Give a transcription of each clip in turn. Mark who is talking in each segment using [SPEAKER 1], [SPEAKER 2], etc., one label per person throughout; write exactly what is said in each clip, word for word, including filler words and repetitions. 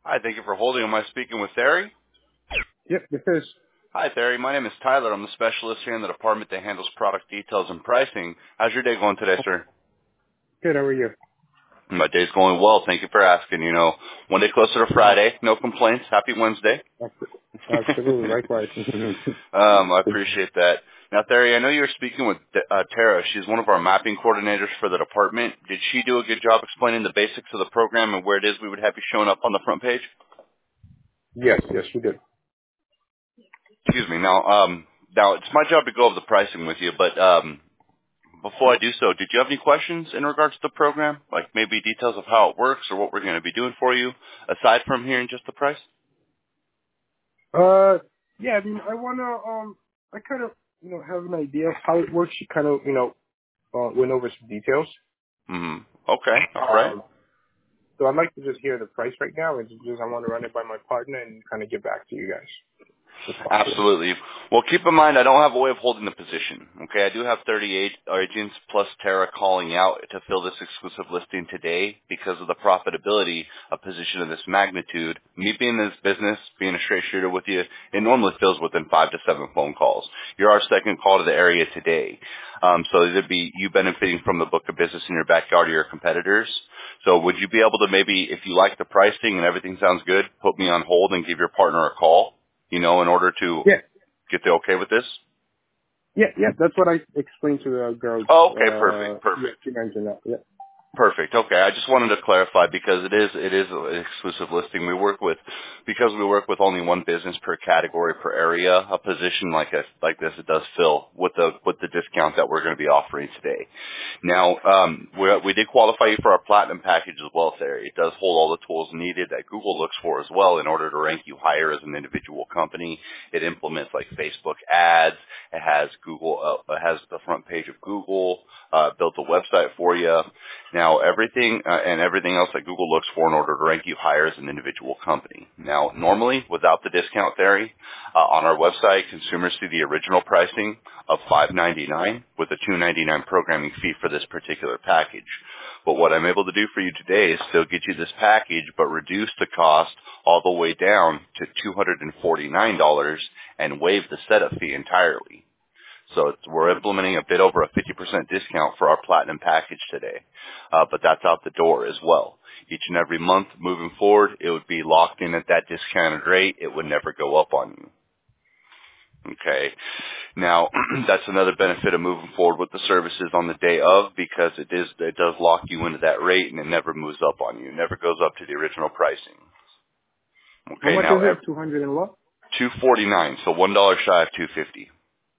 [SPEAKER 1] Hi, thank you for holding. Am I speaking with Thierry?
[SPEAKER 2] Yep, this is.
[SPEAKER 1] Hi, Thierry. My name is Tyler. I'm the specialist here in the department that handles product details and pricing. How's your day going today, sir?
[SPEAKER 2] Good, how are you?
[SPEAKER 1] My day's going well. Thank you for asking. You know, one day closer to Friday. No complaints. Happy Wednesday.
[SPEAKER 2] Absolutely, likewise.
[SPEAKER 1] um, I appreciate that. Now, Thierry, I know you were speaking with uh, Tara. She's one of our mapping coordinators for the department. Did she do a good job explaining the basics of the program and where it is we would have you showing up on the front page?
[SPEAKER 2] Yes, yes, we did.
[SPEAKER 1] Excuse me. Now, um, now it's my job to go over the pricing with you, but um, before I do so, did you have any questions in regards to the program, like maybe details of how it works or what we're going to be doing for you, aside from hearing just the price?
[SPEAKER 2] Uh, yeah, I mean, I want to, um, I kind of, you know, have an idea of how it works. You kind of, you know, uh, went over some details.
[SPEAKER 1] Mm-hmm. Okay. All right.
[SPEAKER 2] Um, so I'd like to just hear the price right now, and just I want to run it by my partner and kind of get back to you guys, if possible.
[SPEAKER 1] Absolutely. Well, keep in mind, I don't have a way of holding the position. Okay, I do have thirty-eight agents plus Tara calling out to fill this exclusive listing today because of the profitability of position of this magnitude. Me being in this business, being a straight shooter with you, it normally fills within five to seven phone calls. You're our second call to the area today. Um, so it'd be you benefiting from the book of business in your backyard of your competitors. So would you be able to maybe, if you like the pricing and everything sounds good, put me on hold and give your partner a call? You know, in order to
[SPEAKER 2] Yeah,
[SPEAKER 1] get the okay with this?
[SPEAKER 2] yeah, yeah. That's what I explained to the girl.
[SPEAKER 1] Oh, okay,
[SPEAKER 2] Uh,
[SPEAKER 1] perfect,
[SPEAKER 2] yeah,
[SPEAKER 1] perfect.
[SPEAKER 2] she mentioned that. Yeah.
[SPEAKER 1] Perfect. Okay. I just wanted to clarify because it is it is an exclusive listing. We work with because we work with only one business per category per area. A position like a like this it does fill with the with the discount that we're going to be offering today. Now, um, we we did qualify you for our platinum package as well, Sarah. It does hold all the tools needed that Google looks for as well in order to rank you higher as an individual company. It implements like Facebook ads. It has Google. Uh, it has the front page of Google. Uh, built a website for you. Now, everything uh, and everything else that Google looks for in order to rank you higher as an individual company. Now, normally, without the discount theory, uh, on our website, consumers see the original pricing of five ninety-nine with a two ninety-nine programming fee for this particular package. But what I'm able to do for you today is still get you this package, but reduce the cost all the way down to two hundred forty-nine dollars and waive the setup fee entirely. So it's, we're implementing a bit over a fifty percent discount for our platinum package today. Uh, but that's out the door as well. Each and every month moving forward, it would be locked in at that discounted rate. It would never go up on you. Okay. Now, that's another benefit of moving forward with the services on the day of because it is it does lock you into that rate and it never moves up on you. It never goes up to the original pricing.
[SPEAKER 2] How
[SPEAKER 1] Okay.
[SPEAKER 2] much
[SPEAKER 1] Now,
[SPEAKER 2] is it? Two hundred and what?
[SPEAKER 1] two forty-nine, so one dollar shy of two fifty.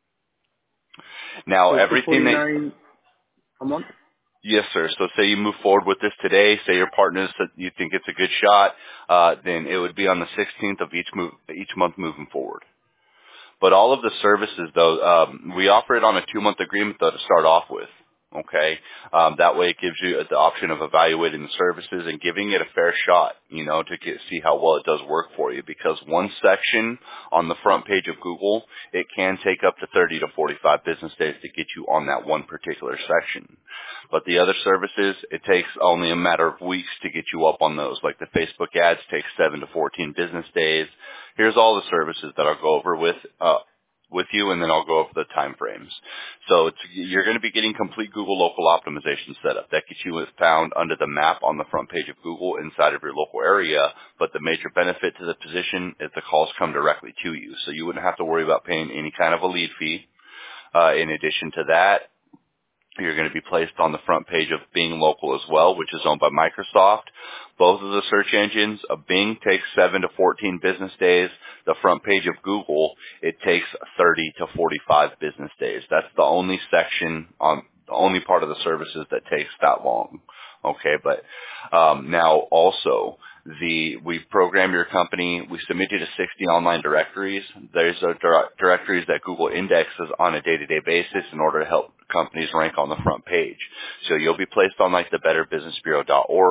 [SPEAKER 1] Now,
[SPEAKER 2] So two
[SPEAKER 1] everything
[SPEAKER 2] forty
[SPEAKER 1] that
[SPEAKER 2] nine a month.
[SPEAKER 1] Yes, sir. So say you move forward with this today, say your partner said you think it's a good shot, uh, then it would be on the sixteenth of each move, each month moving forward. But all of the services, though, um, we offer it on a two-month agreement, though, to start off with. Okay, um, that way it gives you the option of evaluating the services and giving it a fair shot, you know, to get, see how well it does work for you. Because one section on the front page of Google, it can take up to thirty to forty-five business days to get you on that one particular section. But the other services, it takes only a matter of weeks to get you up on those. Like the Facebook ads take seven to fourteen business days. Here's all the services that I'll go over with. Uh, with you, and then I'll go over the time frames. So it's, you're going to be getting complete Google local optimization setup. That gets you found under the map on the front page of Google inside of your local area, but the major benefit to the position is the calls come directly to you, so you wouldn't have to worry about paying any kind of a lead fee. Uh, in addition to that, you're going to be placed on the front page of Bing Local as well, which is owned by Microsoft. Both of the search engines, of Bing takes seven to fourteen business days. The front page of Google, it takes thirty to forty-five business days. That's the only section on the only part of the services that takes that long. Okay, but um, now also the we program your company. We submit you to sixty online directories. There's a dir- directories that Google indexes on a day-to-day basis in order to help companies rank on the front page. So you'll be placed on like the better business bureau dot org.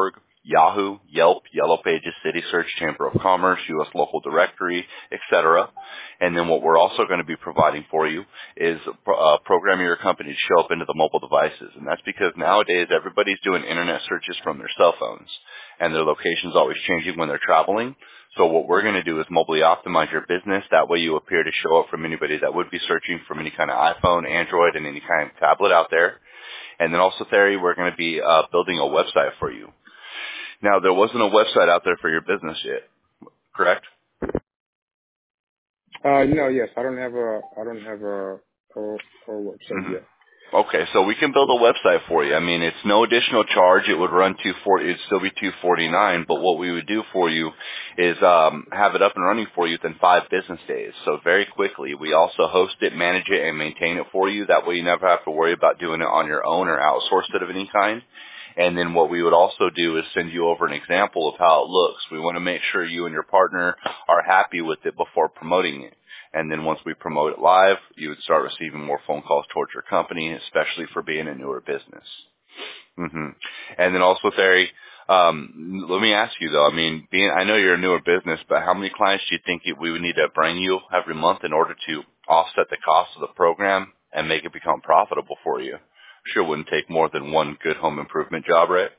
[SPEAKER 1] Yahoo, Yelp, Yellow Pages, City Search, Chamber of Commerce, U S Local Directory, et cetera. And then what we're also going to be providing for you is uh, programming your company to show up into the mobile devices. And that's because nowadays everybody's doing internet searches from their cell phones, and their location's always changing when they're traveling. So what we're going to do is mobily optimize your business. That way you appear to show up from anybody that would be searching from any kind of iPhone, Android, and any kind of tablet out there. And then also, Theory, we're going to be uh, building a website for you. Now, there wasn't a website out there for your business yet, correct?
[SPEAKER 2] Uh, no, yes, I don't have a, I don't have a, a, a website
[SPEAKER 1] Mm-hmm.
[SPEAKER 2] yet.
[SPEAKER 1] Okay, so we can build a website for you. I mean, it's no additional charge. It would run two forty. It'd still be two forty nine. But what we would do for you is um, have it up and running for you within five business days. So very quickly, we also host it, manage it, and maintain it for you. That way, you never have to worry about doing it on your own or outsource it of any kind. And then what we would also do is send you over an example of how it looks. We want to make sure you and your partner are happy with it before promoting it. And then once we promote it live, you would start receiving more phone calls towards your company, especially for being a newer business. Mm-hmm. And then also, Theory, um, let me ask you though, I mean, being, I know you're a newer business, but how many clients do you think we would need to bring you every month in order to offset the cost of the program and make it become profitable for you? Sure wouldn't take more than one good home improvement job, right?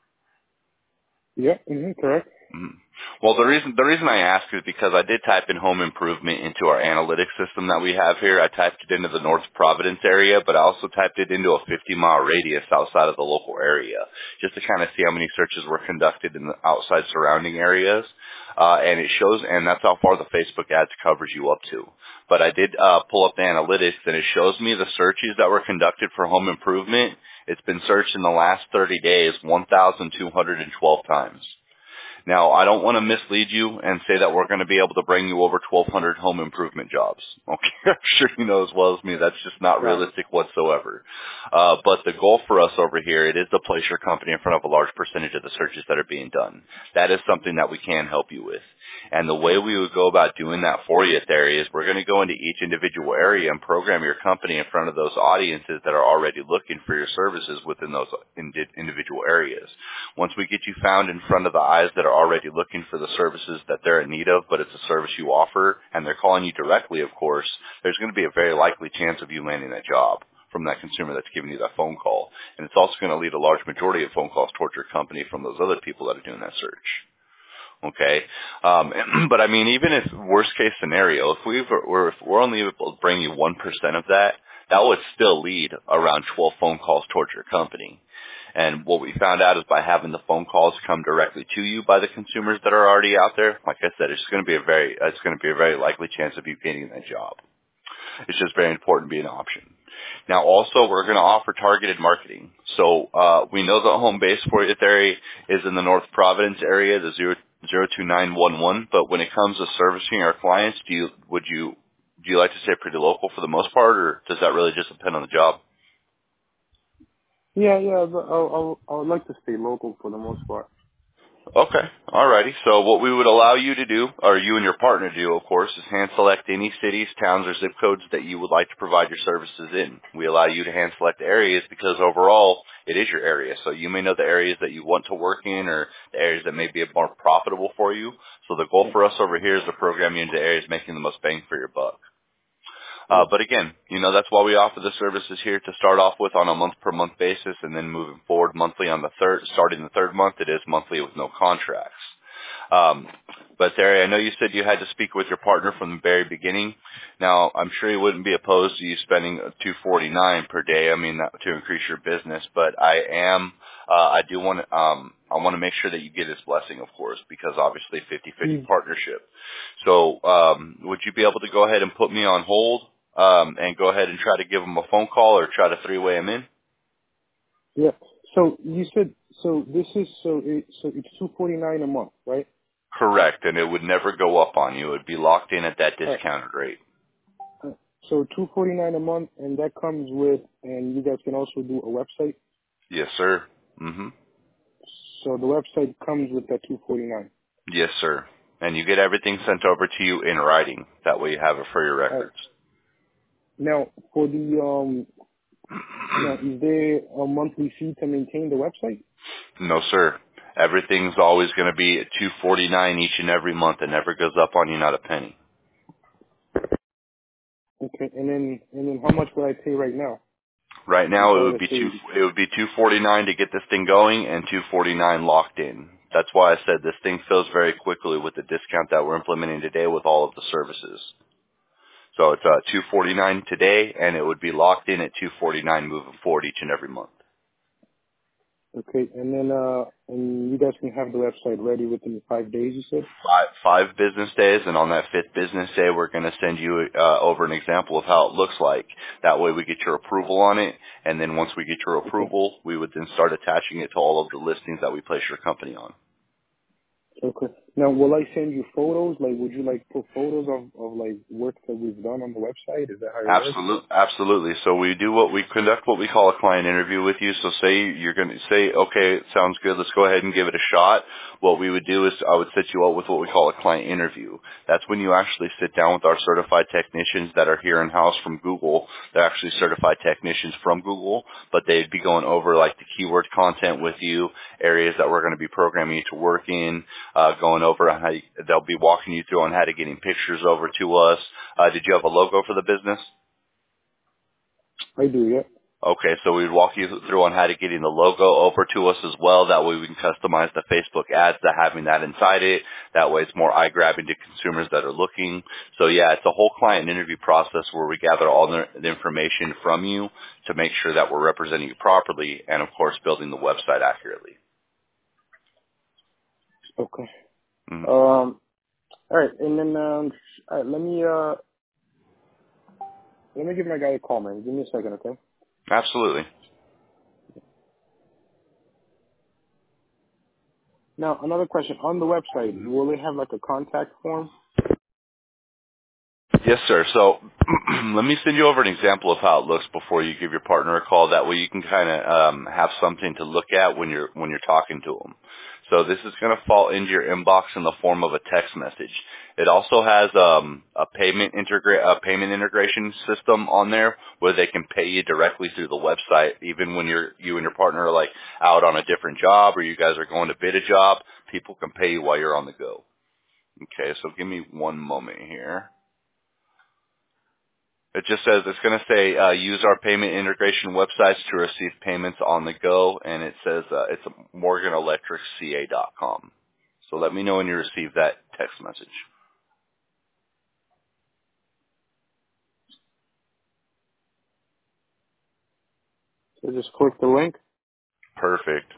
[SPEAKER 2] Yeah, mm-hmm, correct.
[SPEAKER 1] Mm-hmm. Well, the reason the reason I ask is because I did type in home improvement into our analytics system that we have here. I typed it into the North Providence area, but I also typed it into a fifty mile radius outside of the local area, just to kind of see how many searches were conducted in the outside surrounding areas. Uh, and it shows, and that's how far the Facebook ads covers you up to. But I did uh, pull up the analytics, and it shows me the searches that were conducted for home improvement. It's been searched in the last thirty days one thousand two hundred twelve times. Now, I don't want to mislead you and say that we're going to be able to bring you over twelve hundred home improvement jobs. Okay, I'm sure you know as well as me that's just not
[SPEAKER 2] Right.
[SPEAKER 1] realistic whatsoever. Uh, but the goal for us over here, it is to place your company in front of a large percentage of the searches that are being done. That is something that we can help you with. And the way we would go about doing that for you, Theory, is we're going to go into each individual area and program your company in front of those audiences that are already looking for your services within those indi- individual areas. Once we get you found in front of the eyes that are already looking for the services that they're in need of, but it's a service you offer, and they're calling you directly, of course, there's going to be a very likely chance of you landing that job from that consumer that's giving you that phone call. And it's also going to lead a large majority of phone calls towards your company from those other people that are doing that search. Okay, um, but I mean, even if worst case scenario, if we were if we're only able to bring you one percent of that, that would still lead around twelve phone calls towards your company. And what we found out is by having the phone calls come directly to you by the consumers that are already out there, like I said, it's going to be a very it's going to be a very likely chance of you getting that job. It's just very important to be an option. Now, also, we're going to offer targeted marketing. So uh, we know the home base for you, Theory, is in the North Providence area, the zero zero two nine one one. But when it comes to servicing our clients, do you would you do you like to stay pretty local for the most part, or does that really just depend on the job?
[SPEAKER 2] Yeah, yeah, but I, I, I would like to stay local for the most part.
[SPEAKER 1] Okay. Alrighty. So what we would allow you to do, or you and your partner do, of course, is hand select any cities, towns, or zip codes that you would like to provide your services in. We allow you to hand select areas because overall it is your area. So you may know the areas that you want to work in or the areas that may be more profitable for you. So the goal
[SPEAKER 2] Yeah.
[SPEAKER 1] for us over here is to program you into areas making the most bang for your buck. Uh,
[SPEAKER 2] Yeah.
[SPEAKER 1] but again, you know, that's why we offer the services here to start off with on a month per month basis, and then moving forward monthly on the third, starting the third month, it is monthly with no contracts. Um, but Terry, I know you said you had to speak with your partner from the very beginning. Now, I'm sure he wouldn't be opposed to you spending two forty-nine per day. I mean, to increase your business, but I am, uh, I do want to, um, I want to make sure that you get his blessing, of course, because obviously fifty-fifty
[SPEAKER 2] Mm.
[SPEAKER 1] partnership. So, um, would you be able to go ahead and put me on hold? Um, and go ahead and try to give him a phone call or try to three-way him in?
[SPEAKER 2] Yeah. So you said so this is so it, so it's two forty nine a month, right?
[SPEAKER 1] Correct, and it would never go up on you. It would be locked in at that
[SPEAKER 2] Uh,
[SPEAKER 1] discounted rate.
[SPEAKER 2] uh, so two forty nine a month, and that comes with, and you guys can also do a website.
[SPEAKER 1] Yes, sir. Mm-hmm.
[SPEAKER 2] So the website comes with that two forty nine.
[SPEAKER 1] Yes, sir. And you get everything sent over to you in writing. That way you have it for your
[SPEAKER 2] Uh,
[SPEAKER 1] records.
[SPEAKER 2] now for the um, now is there a monthly fee to maintain the website?
[SPEAKER 1] No, sir. Everything's always going to be at two forty-nine each and every month. It never goes up on you, not a penny.
[SPEAKER 2] Okay, and then and then how much would I pay right now?
[SPEAKER 1] Right
[SPEAKER 2] If
[SPEAKER 1] now,
[SPEAKER 2] I
[SPEAKER 1] it
[SPEAKER 2] were
[SPEAKER 1] would
[SPEAKER 2] to
[SPEAKER 1] be
[SPEAKER 2] pay,
[SPEAKER 1] two. It would be two forty-nine to get this thing going, and two forty-nine locked in. That's why I said this thing fills very quickly with the discount that we're implementing today with all of the services. So it's uh, two forty-nine today, and it would be locked in at two forty-nine moving forward each and every month.
[SPEAKER 2] okay, and then uh, and you guys can have the website ready within five days. You said.
[SPEAKER 1] Five, five business days, and on that fifth business day, we're going to send you uh, over an example of how it looks like. That way we get your approval on it, and then once we get your
[SPEAKER 2] Okay.
[SPEAKER 1] approval, we would then start attaching it to all of the listings that we place your company on.
[SPEAKER 2] Okay. Now, will I send you photos? Like, would you like put photos of of like work that we've done on the website? Is that how it works?
[SPEAKER 1] Absolutely, absolutely. So we do what we conduct what we call a client interview with you. So say you're going to say, okay, it sounds good. Let's go ahead and give it a shot. What we would do is I would set you up with what we call a client interview. That's when you actually sit down with our certified technicians that are here in house from Google. They're actually certified technicians from Google, but they'd be going over like the keyword content with you, areas that we're going to be programming you to work in, uh, going over how you, they'll be walking you through on how to getting pictures over to us. Uh, did you have a logo for the business?
[SPEAKER 2] I do. Yeah.
[SPEAKER 1] Okay, so we'd walk you through on how to getting the logo over to us as well. That way we can customize the Facebook ads to having that inside it. That way it's more eye-grabbing to consumers that are looking. So yeah, it's a whole client interview process where we gather all the, the information from you to make sure that we're representing you properly and, of course, building the website accurately.
[SPEAKER 2] Okay.
[SPEAKER 1] Mm-hmm.
[SPEAKER 2] Um. All right, and then um. All right, let me uh. Let me give my guy a call, man. Give me a second, okay?
[SPEAKER 1] Absolutely.
[SPEAKER 2] Now, another question. On the website, will it have like a contact form?
[SPEAKER 1] Yes, sir. So let me send you over an example of how it looks before you give your partner a call. That way you can kind of um, have something to look at when you're when you're talking to them. So this is going to fall into your inbox in the form of a text message. It also has um, a payment integra- a payment integration system on there where they can pay you directly through the website, even when you're you and your partner are like out on a different job or you guys are going to bid a job. People can pay you while you're on the go. Okay, so give me one moment here. It just says it's going to say uh, use our payment integration websites to receive payments on the go, and it says uh, it's morgan electric c a dot com. So let me know when you receive that text message.
[SPEAKER 2] So just click the link.
[SPEAKER 1] Perfect.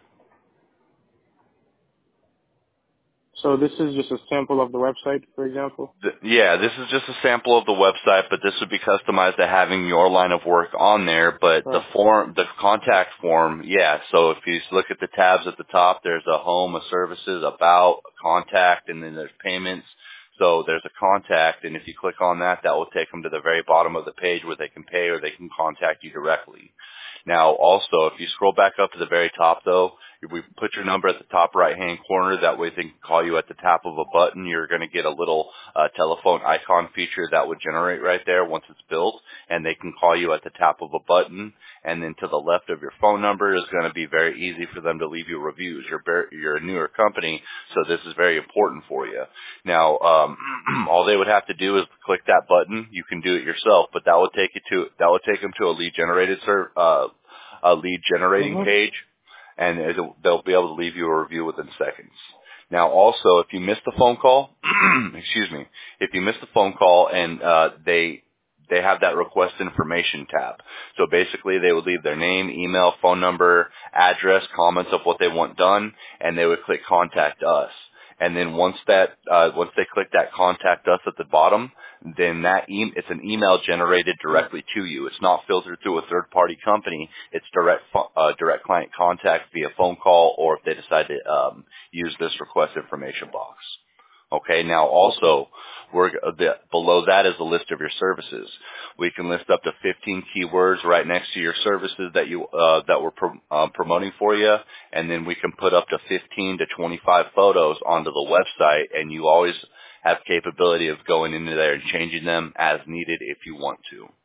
[SPEAKER 2] So this is just a sample of the website, for example?
[SPEAKER 1] Th- Yeah, this is just a sample of the website, but this would be customized to having your line of work on there. But the
[SPEAKER 2] Right.
[SPEAKER 1] form, the contact form, yeah. So if you look at the tabs at the top, there's a home, a services, about, contact, and then there's payments. So there's a contact, and if you click on that, that will take them to the very bottom of the page where they can pay or they can contact you directly. Now, also, if you scroll back up to the very top, though, if we put your number at the top right-hand corner, that way they can call you at the tap of a button. You're going to get a little uh, telephone icon feature that would generate right there once it's built, and they can call you at the tap of a button. And then to the left of your phone number is going to be very easy for them to leave you reviews. You're, bar- you're a newer company, so this is very important for you. Now, um, all they would have to do is click that button. You can do it yourself, but that would take you to that would take them to a lead generated ser- uh, a lead generating
[SPEAKER 2] Mm-hmm.
[SPEAKER 1] page, and it'll, they'll be able to leave you a review within seconds. Now, also, if you missed the phone call, excuse me, if you missed the phone call and uh, they they have that request information tab. So basically, they would leave their name, email, phone number, address, comments of what they want done, and they would click contact us. And then once that uh, once they click that contact us at the bottom, then that e- it's an email generated directly to you. It's not filtered through a third party company. It's direct pho- uh, direct client contact via phone call, or if they decide to um, use this request information box. Okay. Now, also, we're the, below that is a list of your services. We can list up to fifteen keywords right next to your services that you uh, that we're pro- uh, promoting for you, and then we can put up to fifteen to twenty-five photos onto the website, and you always have capability of going into there and changing them as needed if you want to.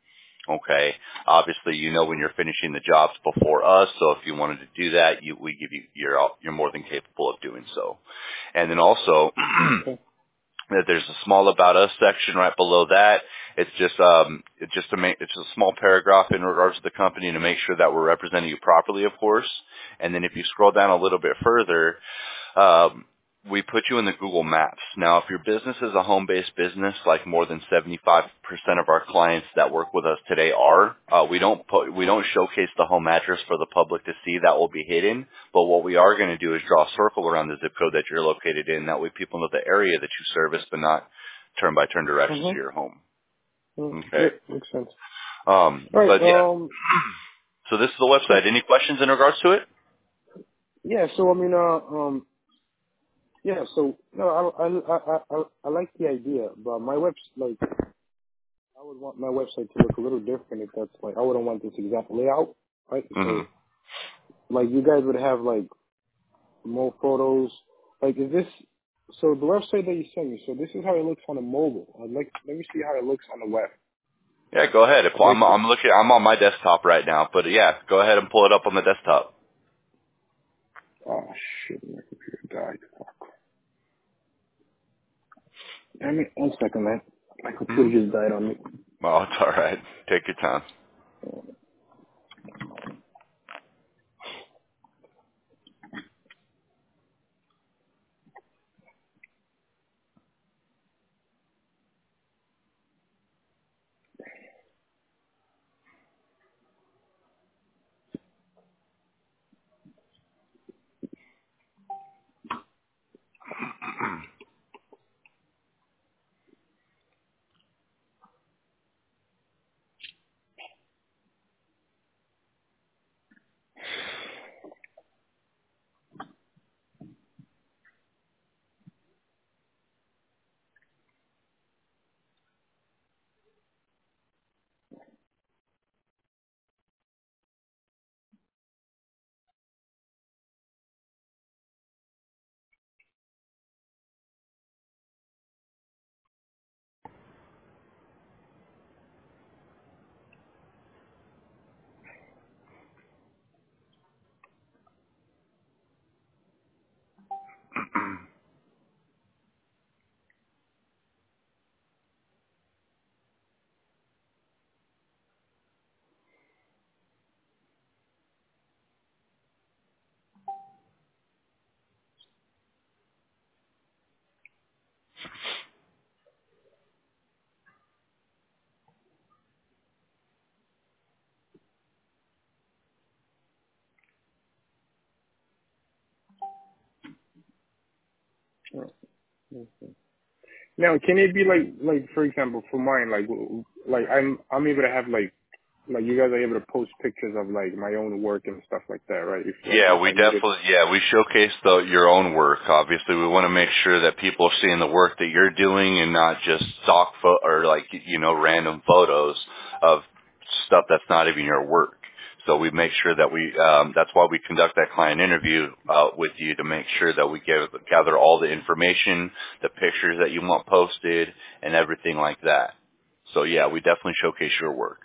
[SPEAKER 1] Okay. Obviously, you know when you're finishing the jobs before us, so if you wanted to do that, you, we give you, you're, all- you're more than capable of doing so. And then also,
[SPEAKER 2] Okay.
[SPEAKER 1] that there's a small about us section right below that. It's just um it's just to make it's a small paragraph in regards to the company to make sure that we're representing you properly, of course. And then if you scroll down a little bit further, um we put you in the Google Maps. Now, if your business is a home-based business, like more than seventy-five percent of our clients that work with us today are, uh, we don't put, we don't showcase the home address for the public to see. That will be hidden. But what we are going to do is draw a circle around the zip code that you're located in. That way people know the area that you service, but not turn-by-turn directions to
[SPEAKER 2] Mm-hmm.
[SPEAKER 1] your home.
[SPEAKER 2] Mm,
[SPEAKER 1] Okay.
[SPEAKER 2] yep, makes sense.
[SPEAKER 1] Um,
[SPEAKER 2] All right.
[SPEAKER 1] but yeah,
[SPEAKER 2] Um.
[SPEAKER 1] so this is the website. Any questions in regards to it?
[SPEAKER 2] Yeah. So I mean, uh, um, yeah. So no, I, I, I, I, I like the idea, but my webs like I would want my website to look a little different if that's like I wouldn't want this exact layout, right?
[SPEAKER 1] Mm-hmm.
[SPEAKER 2] So like you guys would have like more photos. Like is this? So the website that you sent me. So this is how it looks on a mobile. I'd like let me see how it looks on the web.
[SPEAKER 1] Yeah, go ahead. If
[SPEAKER 2] I'd
[SPEAKER 1] I'm
[SPEAKER 2] like to.
[SPEAKER 1] I'm looking, I'm on my desktop right now. But yeah, go ahead and pull it up on the desktop.
[SPEAKER 2] Oh shit, my computer died. Fuck. Damn it! One second, man. My
[SPEAKER 1] Hmm.
[SPEAKER 2] computer just died on me.
[SPEAKER 1] Oh, it's all right. Take your time.
[SPEAKER 2] Oh, okay. Now, can it be like, like for example, for mine, like, w- like I'm, I'm able to have like, like you guys are able to post pictures of like my own work and stuff like that, right? If like
[SPEAKER 1] Yeah,
[SPEAKER 2] if
[SPEAKER 1] we
[SPEAKER 2] I needed.
[SPEAKER 1] definitely, yeah, we showcase the, your own work. Obviously, we want to make sure that people are seeing the work that you're doing and not just stock pho- or like, you know, random photos of stuff that's not even your work. So we make sure that we, um, that's why we conduct that client interview uh, with you to make sure that we gather, gather all the information, the pictures that you want posted, and everything like that. So yeah, we definitely showcase your work.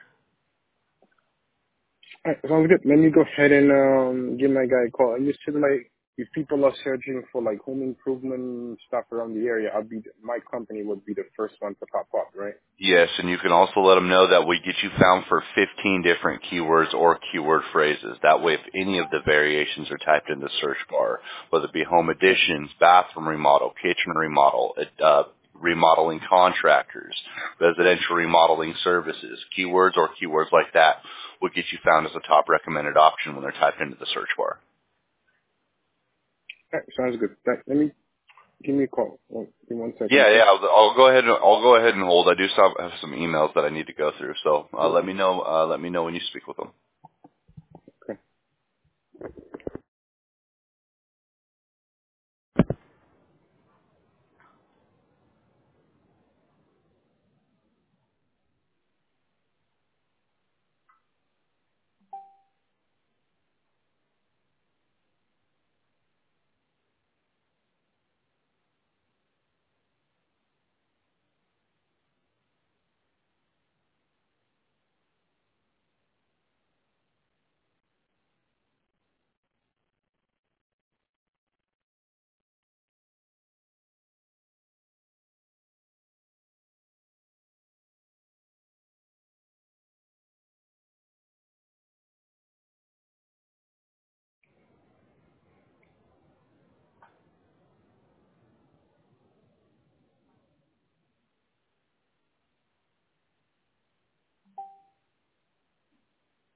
[SPEAKER 2] All right, sounds good. Let me go ahead and um give my guy a call. And you said like if people are searching for like home improvement stuff around the area, I'll be my company would be the first one to pop up, right?
[SPEAKER 1] Yes, and you can also let them know that we get you found for fifteen different keywords or keyword phrases. That way, if any of the variations are typed in the search bar, whether it be home additions, bathroom remodel, kitchen remodel, uh, remodeling contractors, residential remodeling services, keywords or keywords like that will get you found as a top recommended option when they're typed into the search bar.
[SPEAKER 2] All right, sounds good. All right, let me give me a call. Well, give me one second,
[SPEAKER 1] Yeah, yeah.
[SPEAKER 2] okay?
[SPEAKER 1] I'll, I'll go ahead and I'll go ahead and hold. I do still have some emails that I need to go through, so uh,
[SPEAKER 2] Yeah.
[SPEAKER 1] let me know. Uh, let me know when you speak with them.
[SPEAKER 2] Okay.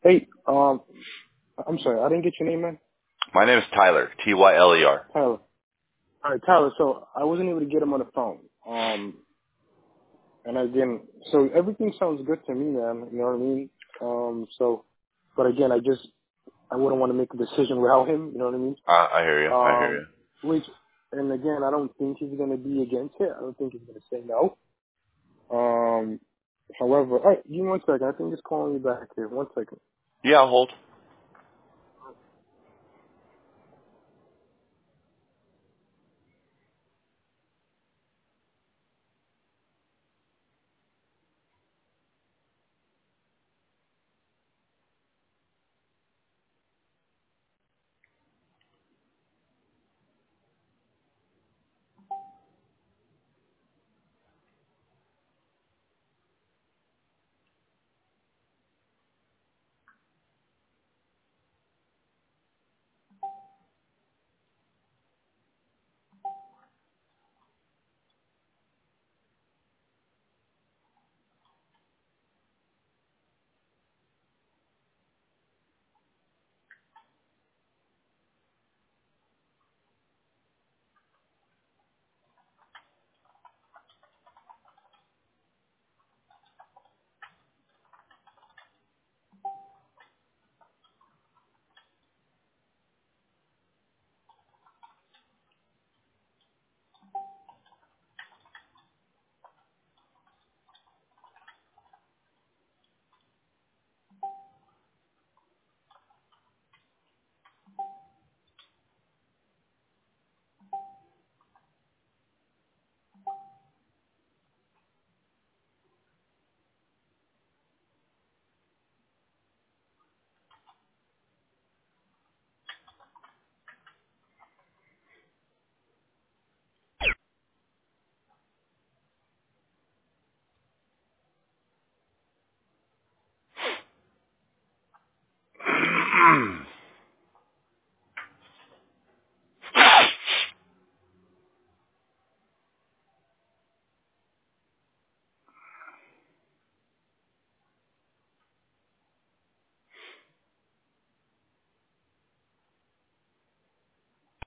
[SPEAKER 2] Hey, um, I'm sorry, I didn't get your name, man.
[SPEAKER 1] My name is Tyler, T Y L E R.
[SPEAKER 2] Tyler. All right, Tyler. So I wasn't able to get him on the phone. Um, and again, so everything sounds good to me, man. You know what I mean? Um, so, but again, I just I wouldn't want to make a decision without him. You know what I mean?
[SPEAKER 1] Uh, I hear you. I hear
[SPEAKER 2] Um,
[SPEAKER 1] you.
[SPEAKER 2] which, and again, I don't think he's going to be against it. I don't think he's going to say no. Um, however, all right, give me one second. I think he's calling me back here. One second.
[SPEAKER 1] Yeah, I'll hold.